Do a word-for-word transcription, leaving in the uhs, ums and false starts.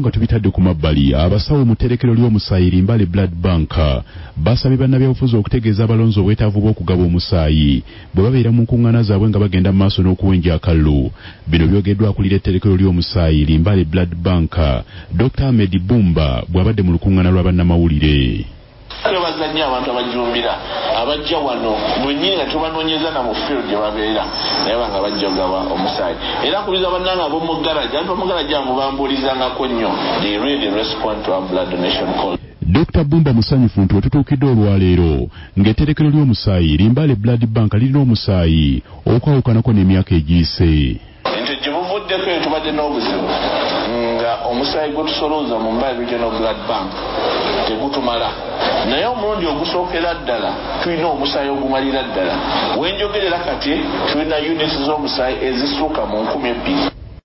nga tubitadde ku mabbali abasawo mu tterekero ly'omusaayi Limbale Blood Bank basabye bannabyabufuzi okutegeeza abalonzi obwetaavu bw'okugaba omusaayi bwe babeera mu nkuŋŋaana zaabwe nga bagenda mu maaso n'okuwenja akalulu. Bino byogeddwa akulira etterekero ly'omusaayi Limbale Blood Bank Doctor Ahmed Bumba bw'abadde mu lukuŋŋaana lwa bannamawulire. Twebaza nnyo abantu abajumbira abajja wano mwennyini nga tubanoonyeza na mu field gye babeera naye banga bajja ogaba omusaayi era nkubiza bannanga ab'omu garaja abantu mu garaja mubambuulizangako nnyo they really respond to our blood donation call. Doctor Bumba musanyufu nti wetutuukidde olwaleero ng'etterekero ly'omusaayi Limbale Blood Bank lirina omusaayi okwawukanako n'emyaka egiyise. Nti gye buvuddeko eyo tubadde n'obuzibu nga omusaayi gwe tusolooza mu Mbale Regional Blood Bank tegutumala naye omulundi ogusookera ddala tulina omusaayi ogumalira ddala wenjogerera kati tulina units z'omusaayi ezisuuka mu nkumi ebbiri.